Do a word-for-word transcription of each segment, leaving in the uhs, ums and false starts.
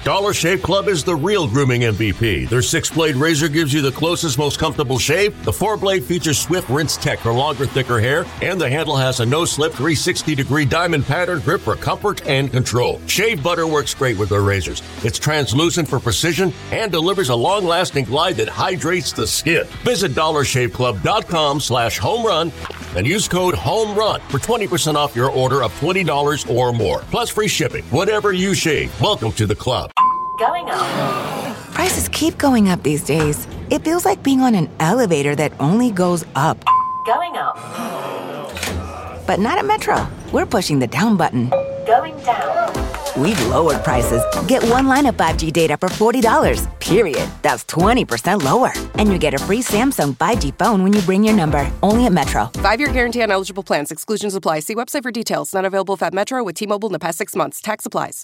Dollar Shave Club is the real grooming M V P. Their six-blade razor gives you the closest, most comfortable shave. The four-blade features swift rinse tech for longer, thicker hair, and the handle has a no-slip three hundred sixty degree diamond pattern grip for comfort and control. Shave butter works great with their razors. It's translucent for precision and delivers a long-lasting glide that hydrates the skin. Visit dollar shave club dot com slash home run and use code HOMERUN for twenty percent off your order of twenty dollars or more. Plus free shipping. Whatever you shave, welcome to the club. Going up. Prices keep going up these days. It feels like being on an elevator that only goes up. Going up. But not at Metro. We're pushing the down button. Going down. We've lowered prices. Get one line of five G data for forty dollars, period. That's twenty percent lower. And you get a free Samsung five G phone when you bring your number. Only at Metro. Five-year guarantee on eligible plans. Exclusions apply. See website for details. Not available if at Metro with T-Mobile in the past six months. Tax applies.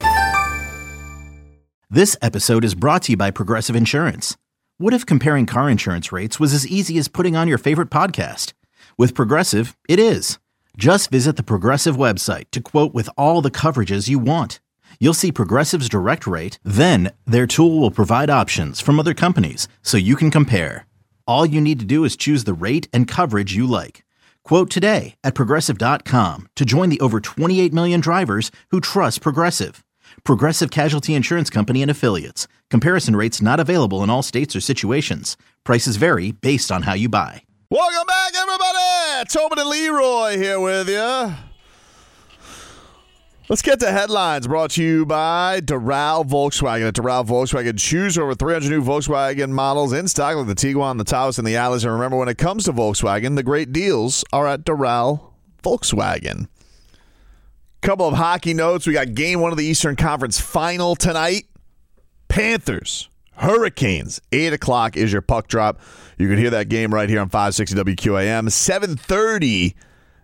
This episode is brought to you by Progressive Insurance. What if comparing car insurance rates was as easy as putting on your favorite podcast? With Progressive, it is. Just visit the Progressive website to quote with all the coverages you want. You'll see Progressive's direct rate, then their tool will provide options from other companies so you can compare. All you need to do is choose the rate and coverage you like. Quote today at progressive dot com to join the over twenty-eight million drivers who trust Progressive. Progressive Casualty Insurance Company and Affiliates. Comparison rates not available in all states or situations. Prices vary based on how you buy. Welcome back, everybody. Tobin and Leroy here with you. Let's get to headlines brought to you by Doral Volkswagen. At Doral Volkswagen, choose over three hundred new Volkswagen models in stock like the Tiguan, the Taos, and the Atlas. And remember, when it comes to Volkswagen, the great deals are at Doral Volkswagen. Couple of hockey notes. We got game one of the Eastern Conference Final tonight. Panthers, Hurricanes. eight o'clock is your puck drop. You can hear that game right here on five sixty W Q A M. seven thirty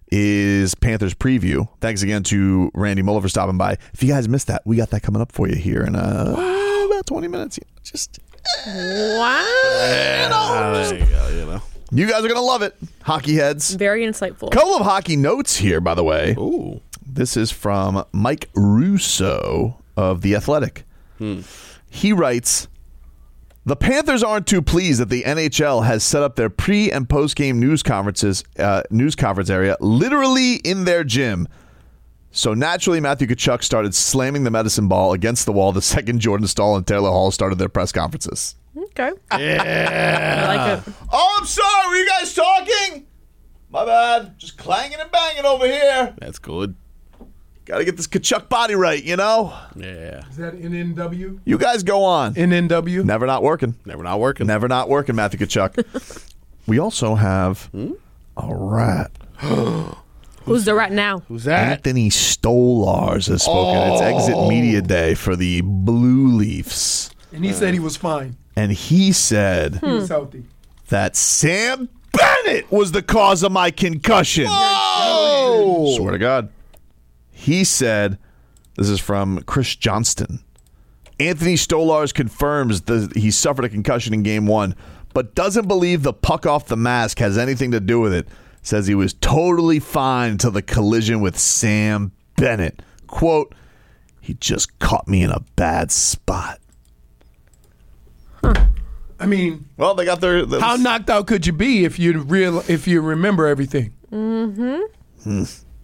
is Panthers preview. Thanks again to Randy Muller for stopping by. If you guys missed that, we got that coming up for you here in uh, wow. about twenty minutes. Just wow. You know, just, you, go, you know. You guys are going to love it, hockey heads. Very insightful. Couple of hockey notes here, by the way. Ooh. This is from Mike Russo of The Athletic. Hmm. He writes, the Panthers aren't too pleased that the N H L has set up their pre- and post-game news conferences, uh, news conference area literally in their gym. So naturally, Matthew Tkachuk started slamming the medicine ball against the wall the second Jordan Staal and Taylor Hall started their press conferences. Okay. Yeah. I like it. Oh, I'm sorry. Were you guys talking? My bad. Just clanging and banging over here. That's good. Got to get this Tkachuk body right, you know? Yeah. Is that N N W? You guys go on. N N W? Never not working. Never not working. Never not working, Matthew Tkachuk. We also have hmm? a rat. Who's the rat now? Who's that? Anthony Stolars has spoken. Oh. It's exit media day for the Blue Leafs. And he said he was fine. And he said He was healthy. that Sam Bennett was the cause of my concussion. Whoa! Swear to God. He said, this is from Chris Johnston. Anthony Stolars confirms that he suffered a concussion in game one, but doesn't believe the puck off the mask has anything to do with it. Says he was totally fine until the collision with Sam Bennett. Quote, he just caught me in a bad spot. Huh. I mean, well, they got their. How knocked out could you be if you real if you remember everything? Mm-hmm. Hmm.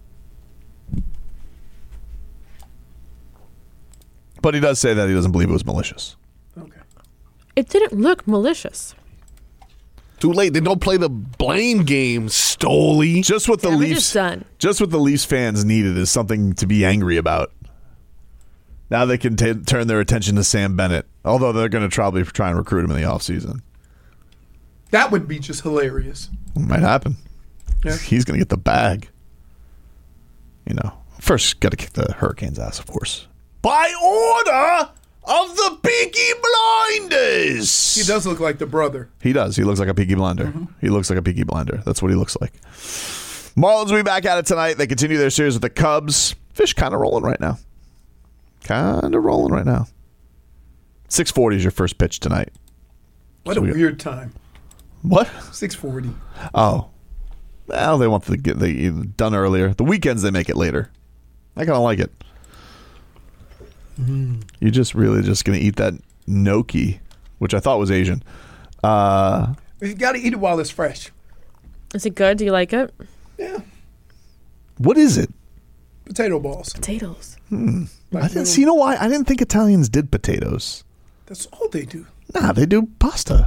But he does say that he doesn't believe it was malicious. Okay. It didn't look malicious. Too late. They don't play the blame game, Stoley. Just what the Damage Leafs is done. Just what the Leafs fans needed is something to be angry about. Now they can t- turn their attention to Sam Bennett, although they're going to probably try and recruit him in the offseason. That would be just hilarious. It might happen. Yeah. He's going to get the bag. You know, first got to kick the Hurricanes' ass, of course. By order of the Peaky Blinders. He does look like the brother. He does. He looks like a Peaky Blinder. Mm-hmm. He looks like a Peaky Blinder. That's what he looks like. Marlins will be back at it tonight. They continue their series with the Cubs. Fish kind of rolling right now. Kind of rolling right now. six forty is your first pitch tonight. What so a we, weird time. What? six forty. Oh. Well, they want to get the done earlier. The weekends, they make it later. I kind of like it. Mm. You're just really just going to eat that gnocchi, which I thought was Asian. Uh, you got to eat it while it's fresh. Is it good? Do you like it? Yeah. What is it? Potato balls. Potatoes. Hmm. Like I didn't see. You know why? I didn't think Italians did potatoes. That's all they do. Nah, they do pasta.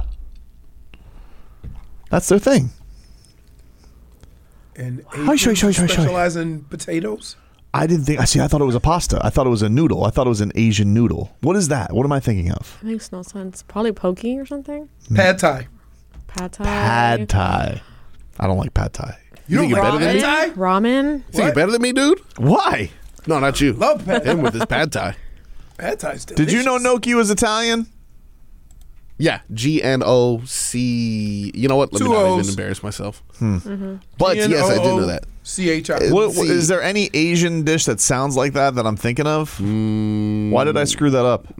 That's their thing. And Hi, sure, sure, sure, sure. specialize in potatoes. I didn't think. I see. I thought it was a pasta. I thought it was a noodle. I thought it was an Asian noodle. What is that? What am I thinking of? It makes no sense. Probably poke or something. Pad Thai. Pad Thai. Pad Thai. I don't like pad Thai. You, you think you're better than me? Thai? Ramen. You think you're better than me, dude? Why? No, not you. Love pad Him with his pad Thai. Pad Thai's delicious. Did you know gnocchi was Italian? Yeah, G N O C. You know what? Let Two me not O's. even embarrass myself. Hmm. Mm-hmm. But yes, I did know that. C H I. What, what, is there any Asian dish that sounds like that that I'm thinking of? Mm, Why did I screw that up?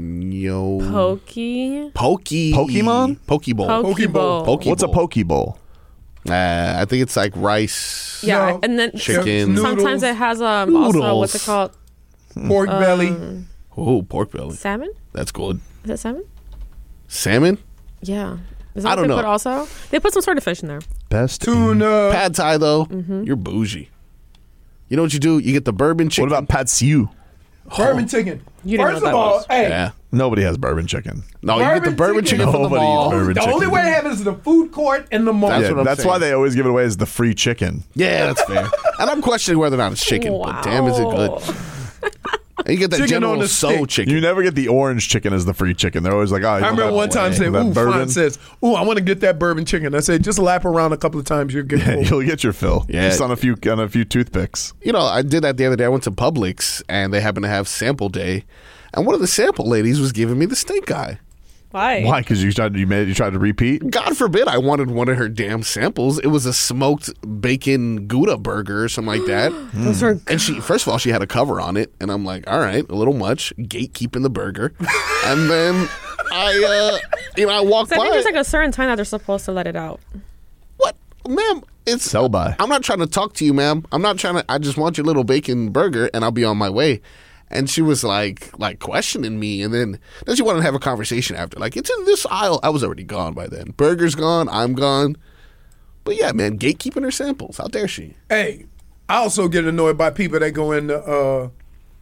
Yo. Pokey. Pokey. Pokemon? Poke bowl. Poke Poke bowl. bowl. Poke What's bowl. a poke bowl? Uh, I think it's like rice. Yeah, No. and then Chicken. sometimes it has um also what's it called? Pork belly. Um, Oh, pork belly. salmon? That's good. Is it salmon? Salmon? Yeah. Is that I what don't they know. put also? They put some sort of fish in there. Best. Tuna. Pad Thai, though, Mm-hmm. you're bougie. You know what you do? You get the bourbon chicken. What about pad siu? Bourbon chicken. You didn't First know of what that all, was. hey. Yeah. Nobody has bourbon chicken. No, you get the Bourbon bourbon chicken. chicken from the Nobody eats mall. bourbon The chicken. only way to have it is the food court in the mall. That's Yeah, what I'm that's saying. why they always give it away as the free chicken. Yeah, that's fair. And I'm questioning whether or not it's chicken, but damn, is it good? And you get that Chicken General on the So stick. chicken. You never get the orange chicken as the free chicken. They're always like, oh, you I want remember that- one time saying, that ooh, bourbon? Fon says, ooh, I want to get that bourbon chicken. I said, just lap around a couple of times, you'll get full. You'll get your fill. Yeah. Just on a few on a few toothpicks. You know, I did that the other day. I went to Publix, and they happened to have sample day. And one of the sample ladies was giving me the stink eye. Why? Why? Because you tried you made you tried to repeat. God forbid I wanted one of her damn samples. It was a smoked bacon Gouda burger or something like that. Those are And she, first of all, she had a cover on it, and I'm like, all right, a little much, gatekeeping the burger. And then I, uh, you know, I walked So I by. think there's like a certain time that they're supposed to let it out. What, ma'am? It's Sell by. I'm not trying to talk to you, ma'am. I'm not trying to. I just want your little bacon burger, and I'll be on my way. And she was like, like questioning me, and then then she wanted to have a conversation after. Like, it's in this aisle. I was already gone by then. Burger's gone. I'm gone. But yeah, man, gatekeeping her samples. How dare she? Hey, I also get annoyed by people that go into uh,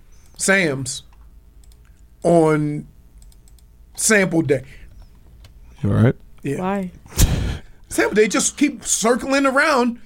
Sam's on sample day. You all right? Yeah. Why? Sample day, just keep circling around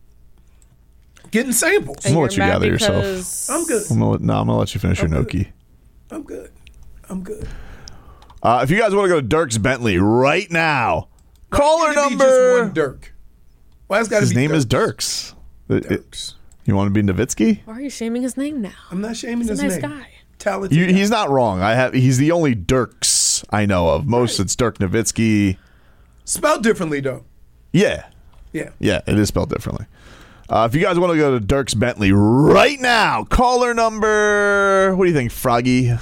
getting samples. I'm gonna And let you you're mad gather yourself. because- I'm good. I'm gonna let, no, I'm gonna let you finish your I'm gnocchi. I'm good. I'm good. Uh, if you guys want to go to Dirk's Bentley right now, caller Why can't it be number. just one Dirk. Why it's got to His be name is Dirks? Dirks. It- it- Dirks. you want to be Nowitzki? Why are you shaming his name now? I'm not shaming He's his a nice name. guy. Talented. You, guy. he's not wrong. I have. He's the only Dirks I know of. Most it's Dirk Nowitzki. Spelled differently though. Yeah, Yeah. yeah, it is spelled differently. Uh, if you guys want to go to Dirk's Bentley right now, caller number. What do you think, Froggy?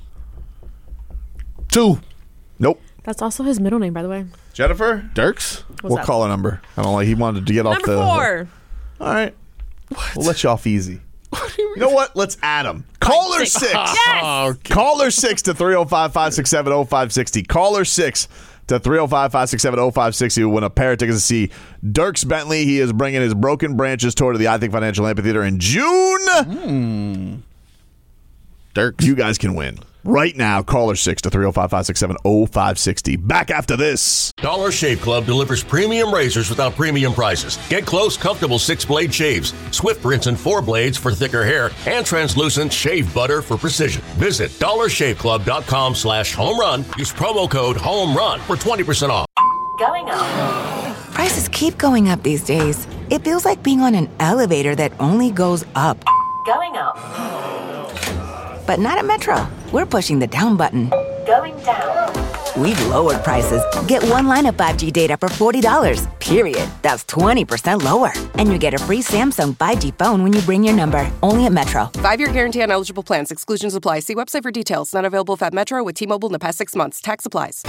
Two. Nope. That's also his middle name, by the way. Jennifer? Dirks? What's What that? caller number? I don't like. He wanted to get off Number the. four. All right. We'll let you off easy. You know what? Let's add him. Caller six. six. Yes! Caller six to three oh five, five six seven, oh five six oh. Caller six to three oh five, five six seven, oh five six oh. Win a pair of tickets to see Dirks Bentley. He is bringing his Broken Branches tour to the I Think Financial Amphitheater in June. Mm. Dirks. You guys can win. Right now, caller six to three oh five, five six seven, oh five six oh. Back after this. Dollar Shave Club delivers premium razors without premium prices. Get close, comfortable six-blade shaves, swift rinse and four blades for thicker hair, and translucent shave butter for precision. Visit dollar shave club dot com slash home run. Use promo code home run for twenty percent off. Going up. Prices keep going up these days. It feels like being on an elevator that only goes up. Going up. But not at Metro. We're pushing the down button. Going down. We've lowered prices. Get one line of five G data for forty dollars, period. That's twenty percent lower. And you get a free Samsung five G phone when you bring your number. Only at Metro. Five-year guarantee on eligible plans. Exclusions apply. See website for details. Not available if at Metro with T-Mobile in the past six months. Tax applies.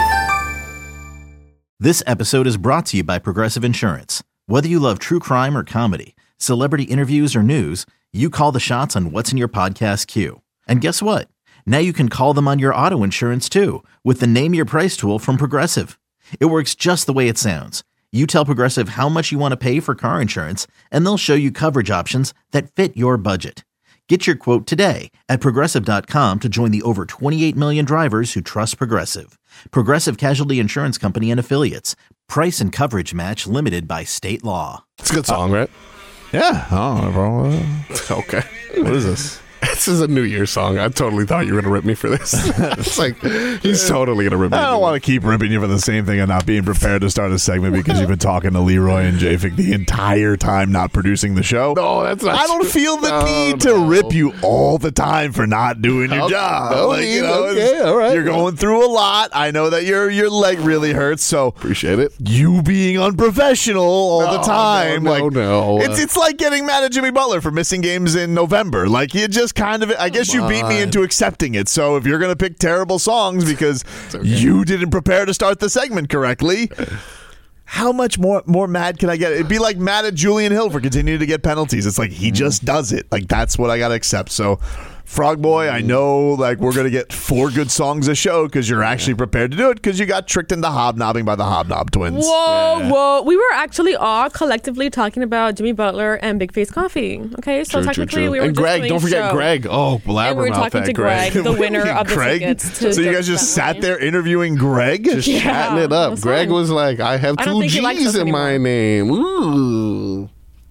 This episode is brought to you by Progressive Insurance. Whether you love true crime or comedy, celebrity interviews or news, you call the shots on what's in your podcast queue. And guess what? Now you can call them on your auto insurance too with the Name Your Price tool from Progressive. It works just the way it sounds. You tell Progressive how much you want to pay for car insurance, and they'll show you coverage options that fit your budget. Get your quote today at Progressive dot com to join the over twenty-eight million drivers who trust Progressive. Progressive Casualty Insurance Company and Affiliates. Price and coverage match limited by state law. It's a good song, right? Yeah. Oh, bro. Okay. What is this? This is a New Year's song. I totally thought you were going to rip me for this. It's like, he's totally going to rip me. I don't want to keep ripping you for the same thing of not being prepared to start a segment because you've been talking to Leroy and Jafik the entire time not producing the show. No, that's not I don't true. feel the No, need no. to rip you all the time for not doing your Okay. job. No Like, you need. know, Okay, it's- all right. You're going through a lot. I know that your your leg really hurts, so Appreciate it. you being unprofessional all No, the time. no, like no, no. It's it's like getting mad at Jimmy Butler for missing games in November. Like you just kind of I guess you beat me into accepting it. So if you're gonna pick terrible songs because okay. you didn't prepare to start the segment correctly, how much more more mad can I get? It'd be like mad at Julian Hill for continuing to get penalties. It's like he just does it. Like that's what I gotta accept. So Frog Boy, I know like we're gonna get four good songs a show because you're actually prepared to do it because you got tricked into hobnobbing by the Hobnob twins. Whoa, whoa. We were actually all collectively talking about Jimmy Butler and Big Face Coffee. Okay, so True, true, technically true. we were and just Greg, doing don't a forget show. Greg. Oh, blabbermouth. And we were talking that to Greg, the winner of the Greg? tickets. To So you guys just sat there interviewing Greg? Just Yeah, chatting it up. that's Greg fine. was like, I have I don't two think he likes G's us in my anymore. name. Ooh.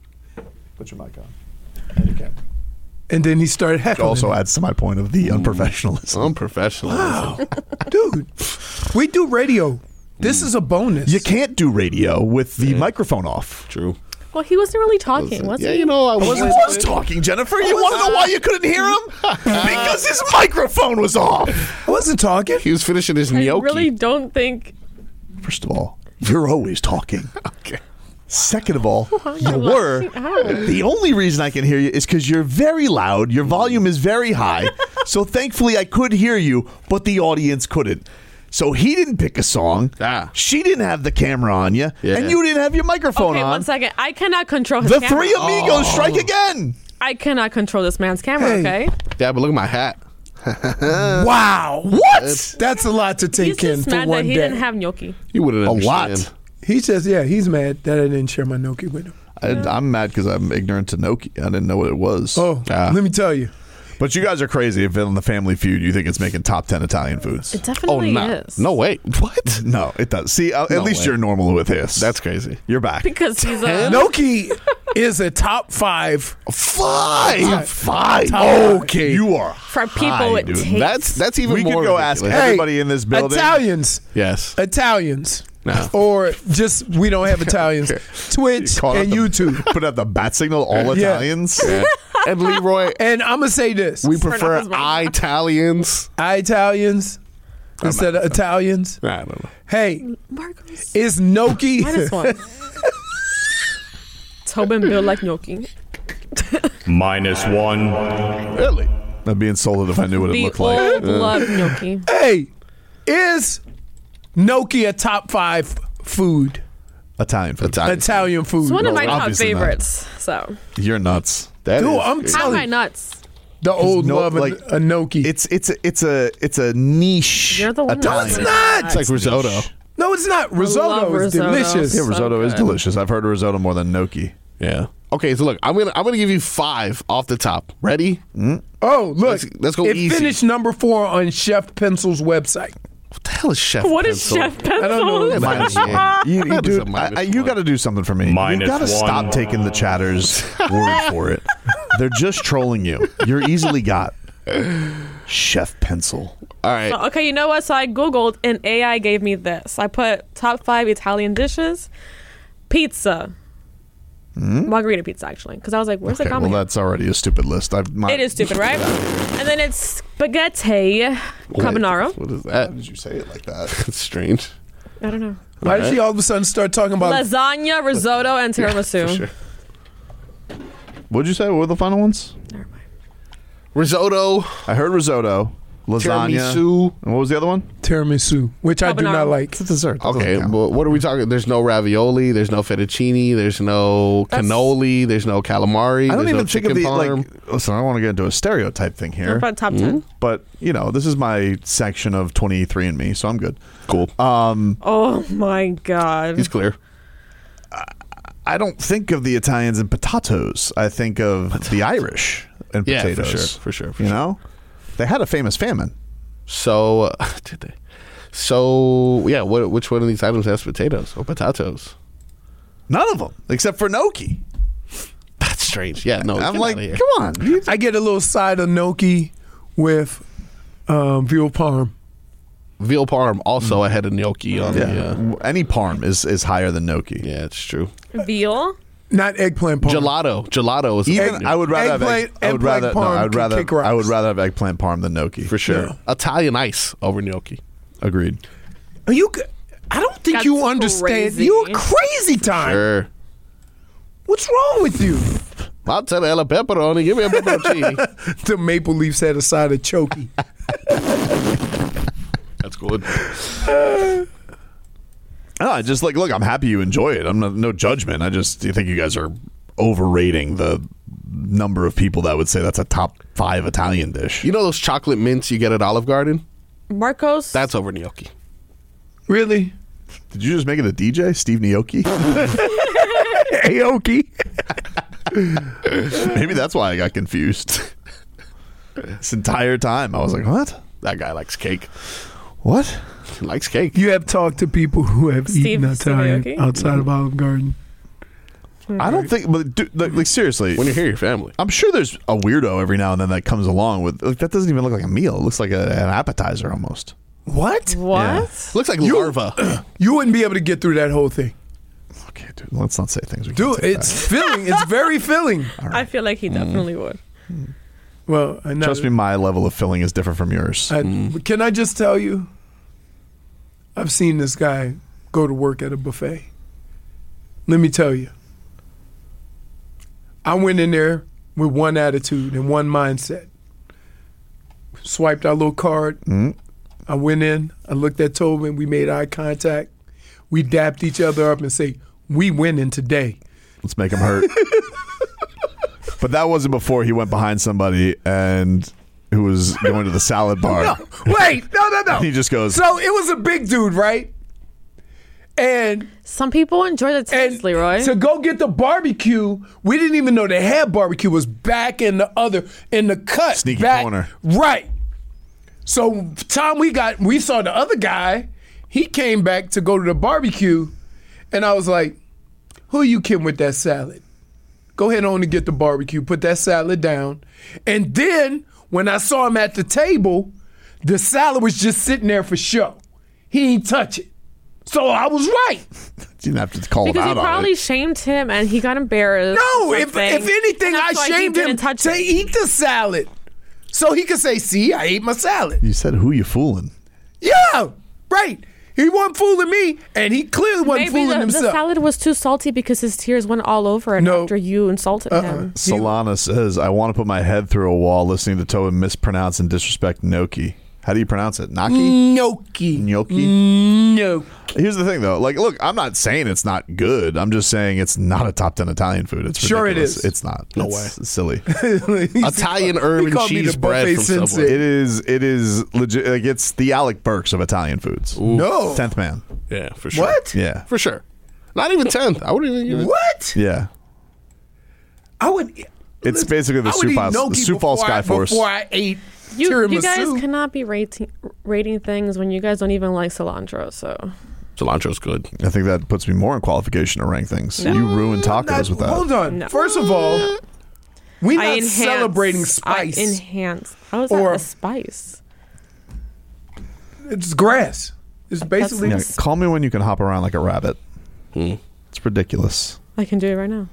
Put your mic on. And your camera. And then he started Which heckling. also adds to my point of the unprofessionalism. Unprofessional. Wow. Dude, we do radio. This is a bonus. You can't do radio with the microphone off. True. Well, he wasn't really talking, was Yeah, he? you know, I I was. was talking, Jennifer. You want to know why you couldn't hear him? Because his microphone was off. I wasn't talking. He was finishing his I gnocchi. really don't think. First of all, you're always talking. Okay. Second of all, you you're were. laughing out. The only reason I can hear you is because you're very loud. Your volume is very high. So thankfully, I could hear you, but the audience couldn't. So he didn't pick a song. Ah. She didn't have the camera on you, Yeah. and you didn't have your microphone Okay, on. one second. I cannot control his The camera. three amigos Oh. strike again. I cannot control this man's camera, Hey. okay? Yeah, but look at my hat. Wow. What? That's a lot to He's take in just for mad that one he day. didn't have gnocchi. You wouldn't A understand. lot. He says, yeah, he's mad that I didn't share my gnocchi with him. I, I'm mad because I'm ignorant to gnocchi. I didn't know what it was. Oh, Ah. let me tell you. But you guys are crazy. If in the Family Feud, you think it's making top ten Italian foods. It Oh, definitely no. is. No, wait. What? No, it does. See, uh, at No least way. you're normal with this. That's crazy. You're back. Because he's a. Gnocchi is a top five. Five. Five. Top Okay. You are For people high, with dude. taste. That's that's even We more could go ask ridiculous. everybody in this building. Italians. Yes. Italians. No. Or just, we don't have Italians. Twitch Caught and up the- YouTube. Put out the bat signal, all Yeah. Italians. Yeah. And Leroy, And I'm going to say this. we Turn prefer off his mic. Italians. Italians instead of Italians. I don't know. Hey, Marcos. is gnocchi. Minus one. Tobin built like gnocchi. Minus one. Really? I'd be insulted if I knew what it The looked like. old love gnocchi. Hey, is gnocchi a top five food? Italian food. Italian. Italian food. It's one of my top obviously not. favorites. So, You're nuts. That Dude, is I'm crazy. how telling am I you. nuts? The old no- love like, of a gnocchi. It's it's a, it's a it's a niche. You're the one no, Italian. it's not. It's like risotto. No, it's not. Risotto love is risotto. delicious. Yeah, So risotto is good. delicious. I've heard of risotto more than gnocchi. Yeah. Okay, so look, I'm gonna I'm gonna give you five off the top. Ready? Oh, look. Let's- let's go It easy. finished number four on Chef Pencil's website. What the hell is Chef What is Pencil? Chef Pencil? I don't know. Minus Yeah. one. You, you, That is a dude, minus I, I, you one. got to do something for me. you Minus got to one. stop taking the chatter's word for it. They're just trolling you. You're easily got. Chef Pencil. All right. So, okay, you know what? So I Googled and A I gave me this. I put top five Italian dishes, pizza, margarita pizza, actually. Because I was like, where's Okay, the well, comment? that's already a stupid list. I've, my, It is stupid, right? And then it's spaghetti carbonara. What is that? Why did you say it like that? That's strange. I don't know. Why did she all of a sudden start talking about Lasagna, risotto, and tiramisu. For sure. What'd you say? What were the final ones? Never mind. Risotto, I heard risotto, lasagna. tiramisu. And what was the other one? tiramisu? tiramisu, which I do not like. It's a dessert. That Okay, doesn't count. but what are we talking? There's no ravioli. There's no fettuccine. There's no That's- cannoli. There's no calamari. I don't there's even no think of chicken the parm. like. Listen, I don't want to get into a stereotype thing What here, about top ten? but you know, this is my section of twenty-three and me, so I'm good. Cool. Um, Oh my god. He's clear. I don't think of the Italians in potatoes. I think of the Irish in Yeah, for potatoes. sure, for sure, for you sure. know, they had a famous famine. So, uh, did they? So, yeah. What? Which one of these items has potatoes or potatoes? None of them, except for gnocchi. That's strange. Yeah. No. I'm get like, outta here. come on. You- I get a little side of gnocchi with um, veal parm. veal parm also ahead of gnocchi on yeah, the. Uh, any parm is is higher than gnocchi. yeah, it's true. Veal? Not eggplant parm. Gelato. Gelato is Even egg- I would rather have egg, Eggplant- I would eggplant rather no, parm I would can rather kick rocks. I would rather have eggplant parm than gnocchi for sure. Yeah. Italian ice over gnocchi. Agreed. You, c- I don't think That's you understand. crazy. You're crazy time. Sure. What's wrong with you? Mozzarella pepperoni. Give me a pepperoni. The Maple Leafs had a side of choky. That's good. No, I just like look. I'm happy you enjoy it. I'm not, no judgment. I just think you guys are overrating the number of people that would say that's a top five Italian dish. You know those chocolate mints you get at Olive Garden? Marcos? That's over gnocchi. Really? Did you just make it a D J, Steve Gnocchi? Aoki. Maybe that's why I got confused. This entire time, I was like, "What? That guy likes cake. What? He likes cake. You have talked to people who have Steve- eaten Steve Italian Aoki? outside of Olive Garden. I don't think." But dude, like, like seriously, When you hear your family. I'm sure there's a weirdo every now and then that comes along with like, that. Doesn't even look like a meal. It looks like a, an appetizer almost. What? What? Looks like You- larva. You wouldn't be able to get through that whole thing. Okay, dude. Let's not say things. We Dude, can't take it's filling. It's very filling. I feel like he definitely would. Well, I back. know. Trust me, my level of filling is different from yours. I, Can I just tell you? I've seen this guy go to work at a buffet. Let me tell you. I went in there with one attitude and one mindset. Swiped our little card. I went in. I looked at Tobin. We made eye contact. We dapped each other up and say, "We winning today." Let's make him hurt. But that wasn't before he went behind somebody and who was going to the salad bar. No, wait, no, no, no. He just goes. So it was a big dude, right? And Some people enjoy the taste, and Leroy. to go get the barbecue, we didn't even know they had barbecue. It was back in the other in the cut, Sneaky back, corner. right? So time we got, we saw the other guy. He came back to go to the barbecue, and I was like, "Who are you kidding with that salad? Go ahead on and get the barbecue. Put that salad down." And then when I saw him at the table, the salad was just sitting there for show. He ain't touch it. So I was right. You didn't have to call him because he out on probably it. shamed him and he got embarrassed. No, or if something. if anything, And I that's why he shamed him didn't touch to it. eat the salad. So he could say, "See, I ate my salad." You said, "Who you fooling?" Yeah, right. He wasn't fooling me, and he clearly wasn't Maybe fooling the, the himself. salad was too salty because his tears went all over it No. after you insulted Uh-uh. him. Solana says, "I want to put my head through a wall listening to Tobin mispronounce and disrespect gnocchi." How do you pronounce it? Gnocchi? Gnocchi. Gnocchi? No. Here's the thing, though. Like, look, I'm not saying it's not good. I'm just saying it's not a top ten Italian food. It's Sure it ridiculous. is. It's not. No It's way. silly. Italian herb He and called me cheese the bread buffet from Subway. sensei. It is. It is legit. Like, it's the Alec Burks of Italian foods. No. Tenth man. Yeah, for sure. What? Yeah. For sure. Not even tenth. I wouldn't even give it. What? Yeah. I would. It's basically the I would Sioux eat Falls, the gnocchi Sioux Falls before I- Skyforce. Before I ate You, tiramisu. you guys cannot be rating rating things when you guys don't even like cilantro. So Cilantro's good. I think that puts me more in qualification to rank things. You ruined tacos Not- with that. Hold on. No. First of all, we I not enhance, celebrating spice. I enhance. How is Or- that a spice? It's grass. It's basically. Yeah, call me when you can hop around like a rabbit. It's ridiculous. I can do it right now.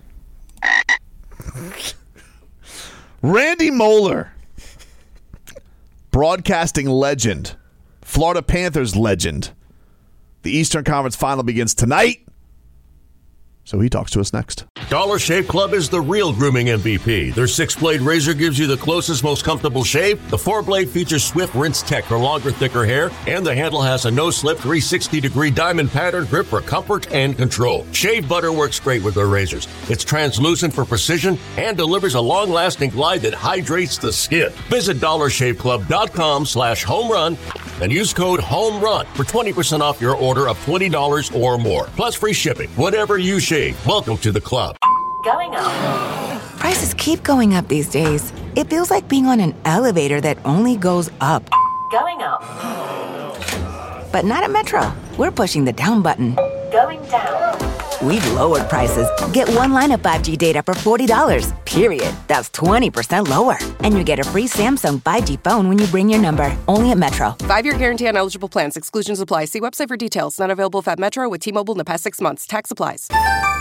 Randy Moeller, broadcasting legend, Florida Panthers legend. The Eastern Conference Final begins tonight. So he talks to us next. Dollar Shave Club is the real grooming M V P. Their six-blade razor gives you the closest, most comfortable shave. The four-blade features swift rinse tech for longer, thicker hair, and the handle has a no-slip three sixty degree diamond pattern grip for comfort and control. Shave butter works great with their razors. It's translucent for precision and delivers a long-lasting glide that hydrates the skin. Visit dollar shave club dot com slash home run and use code HOMERUN for twenty percent off your order of twenty dollars or more. Plus free shipping. Whatever you shave, welcome to the club. Going up. Prices keep going up these days. It feels like being on an elevator that only goes up. Going up. But not at Metro. We're pushing the down button. Going down. We've lowered prices. Get one line of five G data for forty dollars, period. That's twenty percent lower. And you get a free Samsung five G phone when you bring your number. Only at Metro. Five-year guarantee on eligible plans. Exclusions apply. See website for details. Not available at Metro with T-Mobile in the past six months. Tax applies.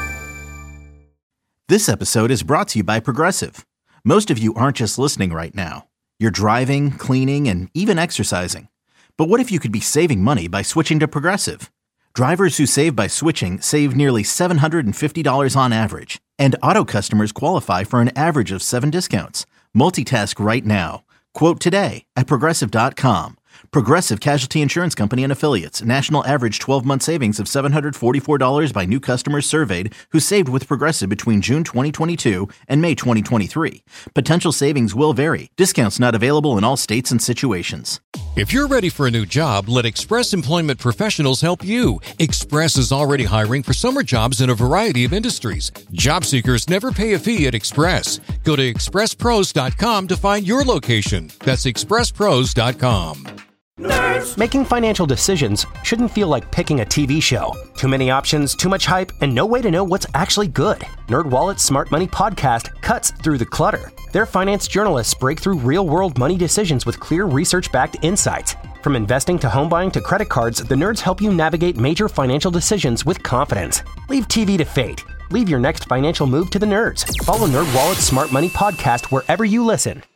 This episode is brought to you by Progressive. Most of you aren't just listening right now. You're driving, cleaning, and even exercising. But what if you could be saving money by switching to Progressive? Drivers who save by switching save nearly seven hundred fifty dollars on average. And auto customers qualify for an average of seven discounts. Multitask right now. Quote today at Progressive dot com. Progressive Casualty Insurance Company and Affiliates. National average twelve-month savings of seven hundred forty-four dollars by new customers surveyed who saved with Progressive between June twenty twenty-two and May twenty twenty-three. Potential savings will vary. Discounts not available in all states and situations. If you're ready for a new job, let Express Employment Professionals help you. Express is already hiring for summer jobs in a variety of industries. Job seekers never pay a fee at Express. Go to express pros dot com to find your location. That's express pros dot com. Nerds. Making financial decisions shouldn't feel like picking a T V show. Too many options, too much hype, and no way to know what's actually good. NerdWallet's Smart Money Podcast cuts through the clutter. Their finance journalists break through real-world money decisions with clear research-backed insights. From investing to home buying to credit cards, the nerds help you navigate major financial decisions with confidence. Leave T V to fate. Leave your next financial move to the nerds. Follow NerdWallet's Smart Money Podcast wherever you listen.